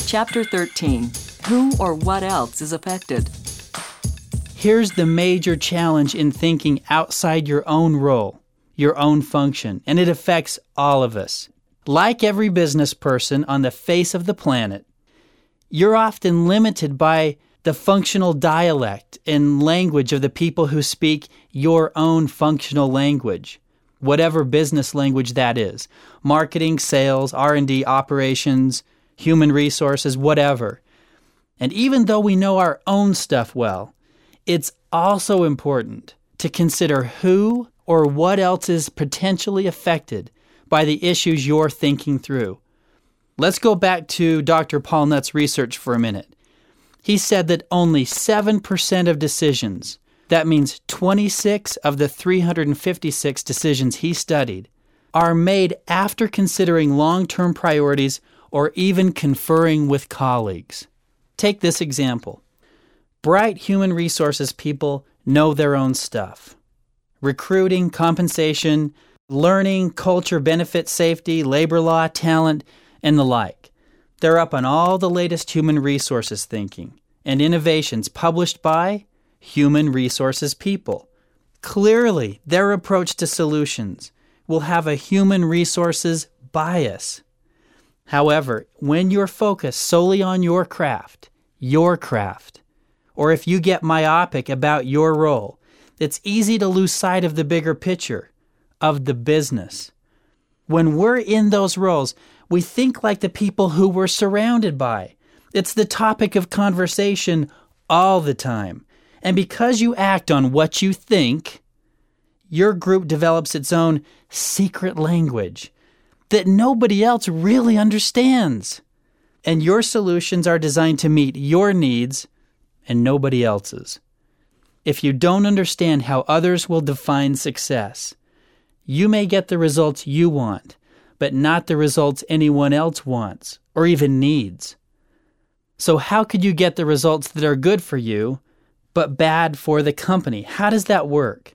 Chapter 13. Who or what else is affected? Here's the major challenge in thinking outside your own role, your own function, and it affects all of us. Like every business person on the face of the planet, you're often limited by the functional dialect and language of the people who speak your own functional language, whatever business language that is. Marketing, sales, R&D, operations, human resources, whatever. And even though we know our own stuff well, it's also important to consider who or what else is potentially affected by the issues you're thinking through. Let's go back to Dr. Paul Nutt's research for a minute. He said that only 7% of decisions, that means 26 of the 356 decisions he studied, are made after considering long-term priorities or even conferring with colleagues. Take this example. Bright human resources people know their own stuff. Recruiting, compensation, learning, culture, benefits, safety, labor law, talent, and the like. They're up on all the latest human resources thinking and innovations published by human resources people. Clearly, their approach to solutions will have a human resources bias. However, when you're focused solely on your craft, or if you get myopic about your role, it's easy to lose sight of the bigger picture, of the business. When we're in those roles, we think like the people who we're surrounded by. It's the topic of conversation all the time. And because you act on what you think, your group develops its own secret language that nobody else really understands. And your solutions are designed to meet your needs and nobody else's. If you don't understand how others will define success, you may get the results you want, but not the results anyone else wants or even needs. So how could you get the results that are good for you, but bad for the company? How does that work?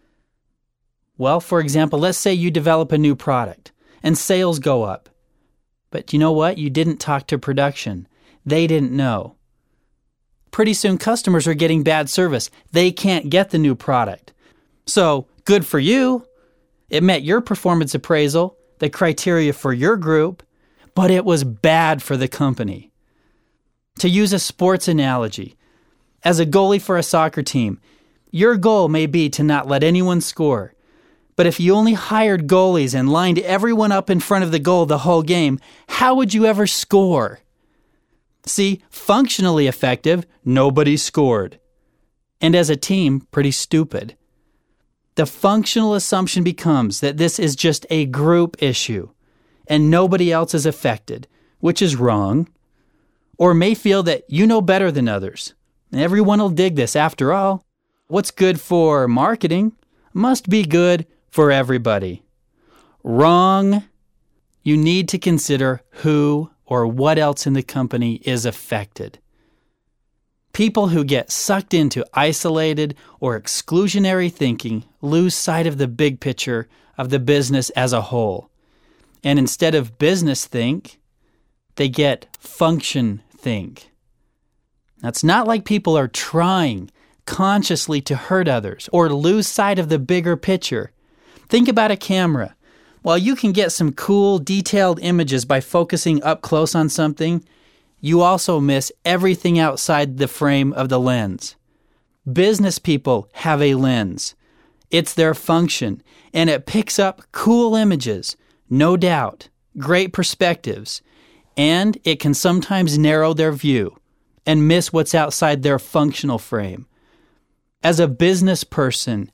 Well, for example, let's say you develop a new product and sales go up. But you know what? You didn't talk to production. They didn't know. Pretty soon customers are getting bad service. They can't get the new product. So, good for you. It met your performance appraisal, the criteria for your group, but it was bad for the company. To use a sports analogy, as a goalie for a soccer team, your goal may be to not let anyone score. But if you only hired goalies and lined everyone up in front of the goal the whole game, how would you ever score? See, functionally effective, nobody scored. And as a team, pretty stupid. The functional assumption becomes that this is just a group issue and nobody else is affected, which is wrong. Or may feel that you know better than others. Everyone will dig this. After all, what's good for marketing must be good for everybody. Wrong. You need to consider who or what else in the company is affected. People who get sucked into isolated or exclusionary thinking lose sight of the big picture of the business as a whole. And instead of business think, they get function think. Now, it's not like people are trying consciously to hurt others or lose sight of the bigger picture. Think about a camera. While you can get some cool, detailed images by focusing up close on something, you also miss everything outside the frame of the lens. Business people have a lens. It's their function, and it picks up cool images, no doubt, great perspectives, and it can sometimes narrow their view and miss what's outside their functional frame. As a business person,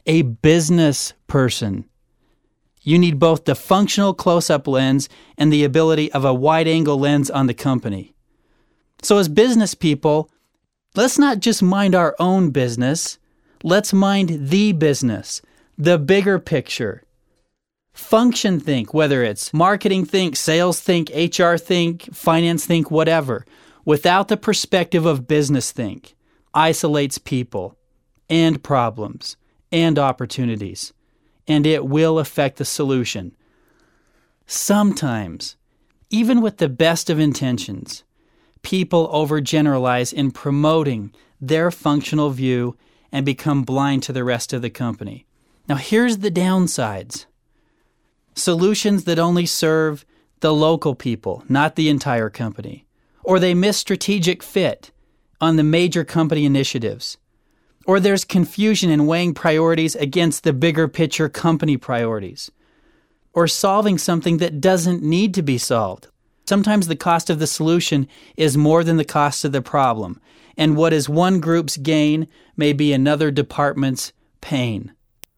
you need both the functional close-up lens and the ability of a wide-angle lens on the company. So as business people, let's not just mind our own business. Let's mind the business, the bigger picture. Function think, whether it's marketing think, sales think, HR think, finance think, whatever, without the perspective of business think, isolates people and problems and opportunities, and it will affect the solution. Sometimes, even with the best of intentions, People overgeneralize in promoting their functional view and become blind to the rest of the company. Now, here's the downsides. Solutions that only serve the local people, not the entire company. Or they miss strategic fit on the major company initiatives. Or there's confusion in weighing priorities against the bigger picture company priorities. Or solving something that doesn't need to be solved. Sometimes the cost of the solution is more than the cost of the problem, and what is one group's gain may be another department's pain.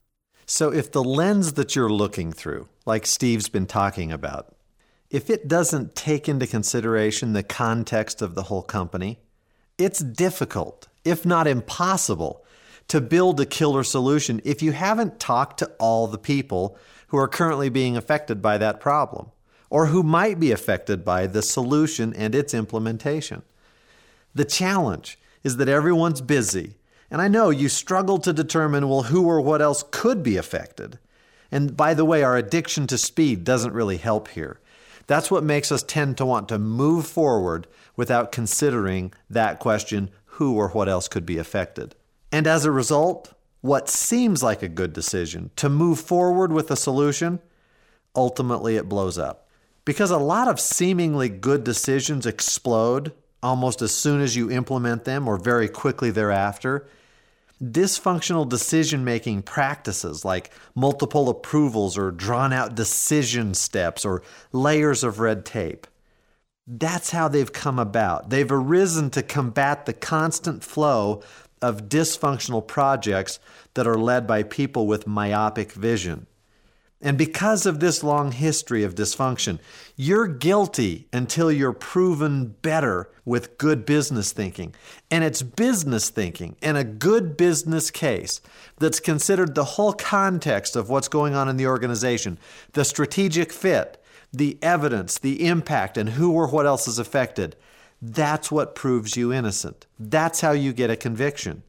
So if the lens that you're looking through, like Steve's been talking about, if it doesn't take into consideration the context of the whole company, it's difficult, if not impossible, to build a killer solution if you haven't talked to all the people who are currently being affected by that problem, or who might be affected by the solution and its implementation. The challenge is that everyone's busy, and I know you struggle to determine, well, who or what else could be affected. And by the way, our addiction to speed doesn't really help here. That's what makes us tend to want to move forward without considering that question, who or what else could be affected. And as a result, what seems like a good decision to move forward with a solution, ultimately it blows up. Because a lot of seemingly good decisions explode almost as soon as you implement them or very quickly thereafter. Dysfunctional decision-making practices like multiple approvals or drawn-out decision steps or layers of red tape. That's how they've come about. They've arisen to combat the constant flow of dysfunctional projects that are led by people with myopic vision. And because of this long history of dysfunction, you're guilty until you're proven better with good business thinking. And it's business thinking and a good business case that's considered the whole context of what's going on in the organization, the strategic fit, the evidence, the impact, and who or what else is affected. That's what proves you innocent. That's how you get a conviction.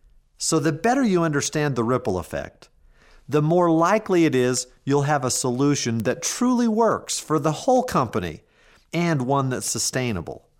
So the better you understand the ripple effect, the more likely it is you'll have a solution that truly works for the whole company and one that's sustainable.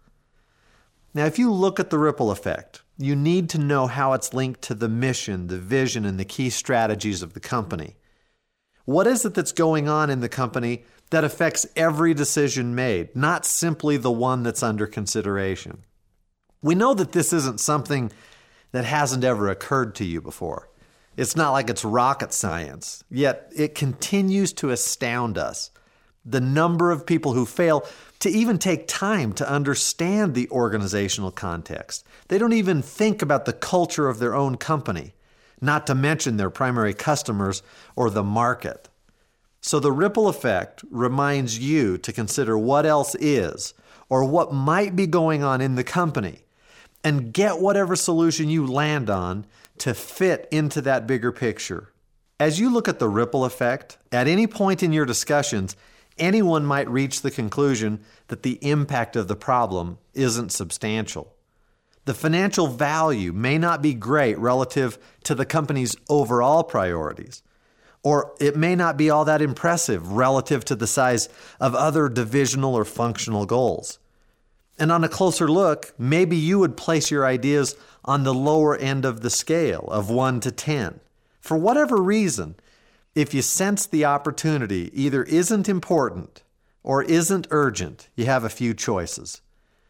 Now, if you look at the ripple effect, you need to know how it's linked to the mission, the vision, and the key strategies of the company. What is it that's going on in the company that affects every decision made, not simply the one that's under consideration? We know that this isn't something that hasn't ever occurred to you before. It's not like it's rocket science, yet it continues to astound us. The number of people who fail to even take time to understand the organizational context. They don't even think about the culture of their own company, not to mention their primary customers or the market. So the ripple effect reminds you to consider what else is or what might be going on in the company and get whatever solution you land on to fit into that bigger picture. As you look at the ripple effect, at any point in your discussions, anyone might reach the conclusion that the impact of the problem isn't substantial. The financial value may not be great relative to the company's overall priorities, or it may not be all that impressive relative to the size of other divisional or functional goals. And on a closer look, maybe you would place your ideas on the lower end of the scale of 1 to 10. For whatever reason, if you sense the opportunity either isn't important or isn't urgent, you have a few choices.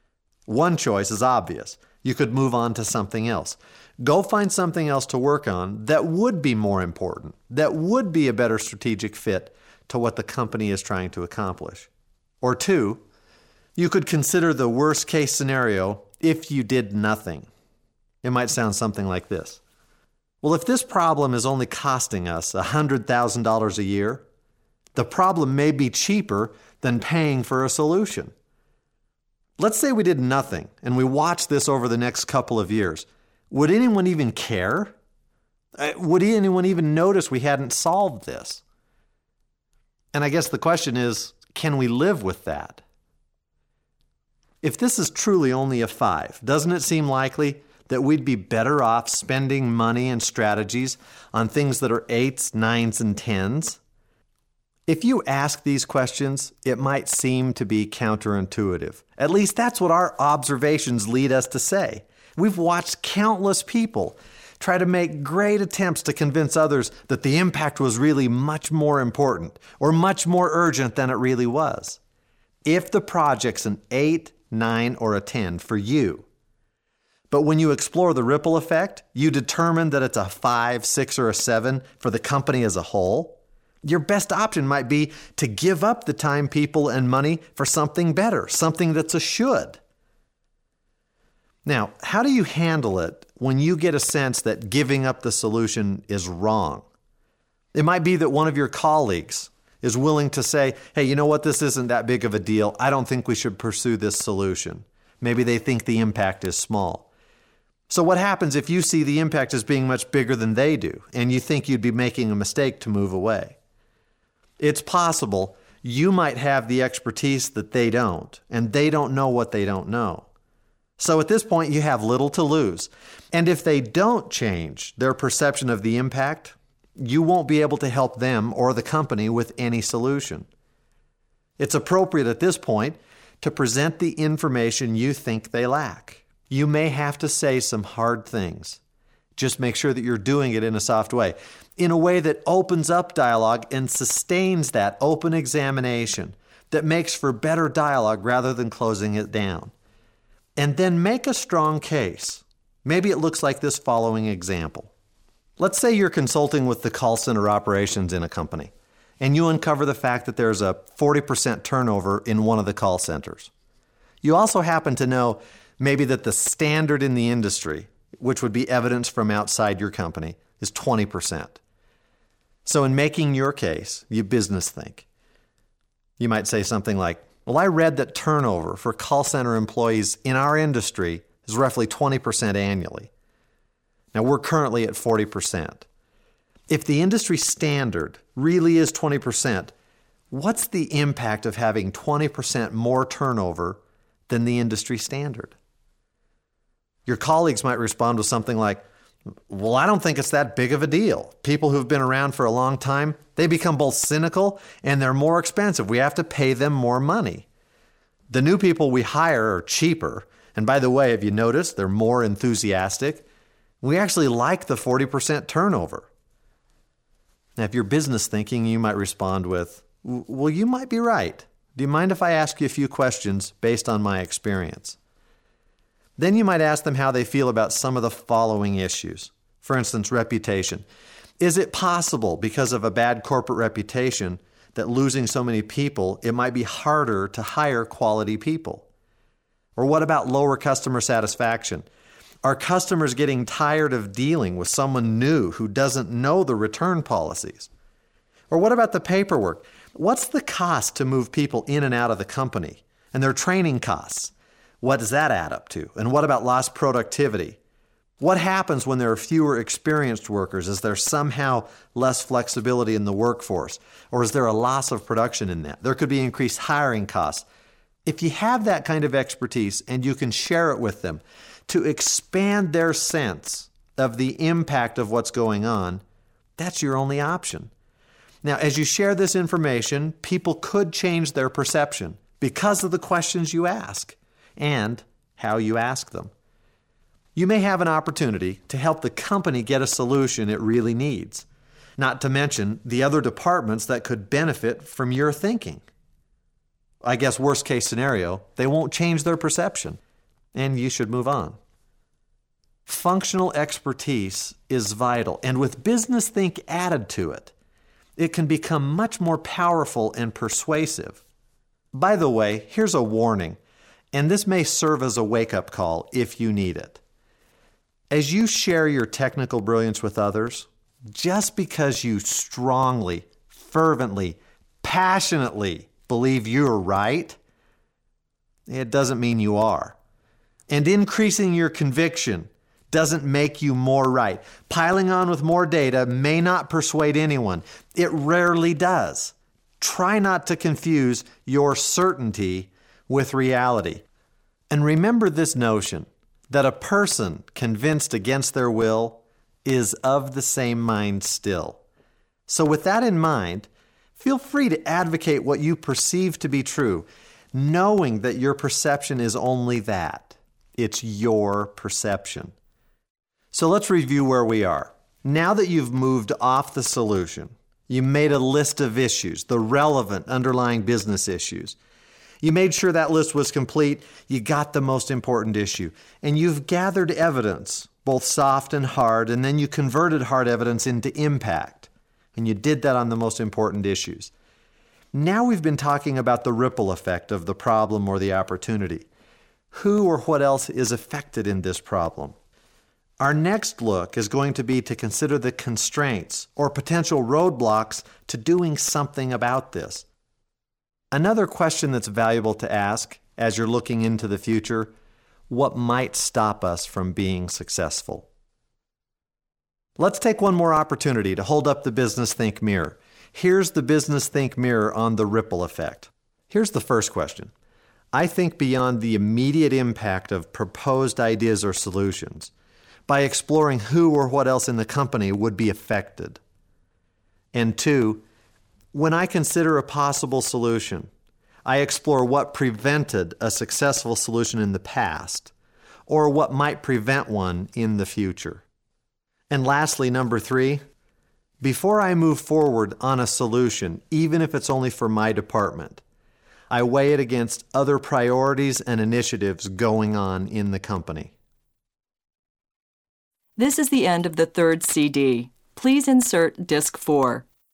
One choice is obvious. You could move on to something else. Go find something else to work on that would be more important, that would be a better strategic fit to what the company is trying to accomplish. Or two, you could consider the worst case scenario if you did nothing. It might sound something like this. Well, if this problem is only costing us $100,000 a year, the problem may be cheaper than paying for a solution. Let's say we did nothing and we watched this over the next couple of years. Would anyone even care? Would anyone even notice we hadn't solved this? And I guess the question is, can we live with that? If this is truly only a 5, doesn't it seem likely that we'd be better off spending money and strategies on things that are 8s, 9s, and 10s? If you ask these questions, it might seem to be counterintuitive. At least that's what our observations lead us to say. We've watched countless people try to make great attempts to convince others that the impact was really much more important or much more urgent than it really was. If the project's an 8, 9, or a 10 for you, but when you explore the ripple effect, you determine that it's a 5, 6, or a 7 for the company as a whole, your best option might be to give up the time, people, and money for something better, something that's a should. Now, how do you handle it when you get a sense that giving up the solution is wrong? It might be that one of your colleagues is willing to say, hey, you know what, this isn't that big of a deal. I don't think we should pursue this solution. Maybe they think the impact is small. So what happens if you see the impact as being much bigger than they do, and you think you'd be making a mistake to move away? It's possible you might have the expertise that they don't, and they don't know what they don't know. So at this point, you have little to lose. And if they don't change their perception of the impact, you won't be able to help them or the company with any solution. It's appropriate at this point to present the information you think they lack. You may have to say some hard things. Just make sure that you're doing it in a soft way, in a way that opens up dialogue and sustains that open examination, that makes for better dialogue rather than closing it down. And then make a strong case. Maybe it looks like this following example. Let's say you're consulting with the call center operations in a company, and you uncover the fact that there's a 40% turnover in one of the call centers. You also happen to know maybe that the standard in the industry, which would be evidence from outside your company, is 20%. So in making your case, you business think. You might say something like, well, I read that turnover for call center employees in our industry is roughly 20% annually. Now, we're currently at 40%. If the industry standard really is 20%, what's the impact of having 20% more turnover than the industry standard? Your colleagues might respond with something like, well, I don't think it's that big of a deal. People who've been around for a long time, they become both cynical and they're more expensive. We have to pay them more money. The new people we hire are cheaper. And by the way, have you noticed they're more enthusiastic? We actually like the 40% turnover. Now, if you're business thinking, you might respond with, well, you might be right. Do you mind if I ask you a few questions based on my experience? Then you might ask them how they feel about some of the following issues. For instance, reputation. Is it possible, because of a bad corporate reputation, that losing so many people, it might be harder to hire quality people? Or what about lower customer satisfaction? Are customers getting tired of dealing with someone new who doesn't know the return policies? Or what about the paperwork? What's the cost to move people in and out of the company? And their training costs? What does that add up to? And what about lost productivity? What happens when there are fewer experienced workers? Is there somehow less flexibility in the workforce? Or is there a loss of production in that? There could be increased hiring costs. If you have that kind of expertise and you can share it with them to expand their sense of the impact of what's going on, that's your only option. Now, as you share this information, people could change their perception because of the questions you ask and how you ask them. You may have an opportunity to help the company get a solution it really needs, not to mention the other departments that could benefit from your thinking. I guess worst case scenario, they won't change their perception, and you should move on. Functional expertise is vital, and with business think added to it, it can become much more powerful and persuasive. By the way, here's a warning, and this may serve as a wake-up call if you need it. As you share your technical brilliance with others, just because you strongly, fervently, passionately believe you're right, it doesn't mean you are. And increasing your conviction doesn't make you more right. Piling on with more data may not persuade anyone. It rarely does. Try not to confuse your certainty with reality. And remember this notion that a person convinced against their will is of the same mind still. So with that in mind, Feel free to advocate what you perceive to be true, knowing that your perception is only that. It's your perception. So let's review where we are. Now that you've moved off the solution, you made a list of issues, the relevant underlying business issues. You made sure that list was complete. You got the most important issue. And you've gathered evidence, both soft and hard, and then you converted hard evidence into impact. And you did that on the most important issues. Now we've been talking about the ripple effect of the problem or the opportunity. Who or what else is affected in this problem? Our next look is going to be to consider the constraints or potential roadblocks to doing something about this. Another question that's valuable to ask as you're looking into the future: what might stop us from being successful? Let's take one more opportunity to hold up the Business Think mirror. Here's the Business Think mirror on the ripple effect. Here's the first question. I think beyond the immediate impact of proposed ideas or solutions by exploring who or what else in the company would be affected. And 2, when I consider a possible solution, I explore what prevented a successful solution in the past or what might prevent one in the future. And lastly, number 3, before I move forward on a solution, even if it's only for my department, I weigh it against other priorities and initiatives going on in the company. This is the end of the third CD. Please insert Disc 4.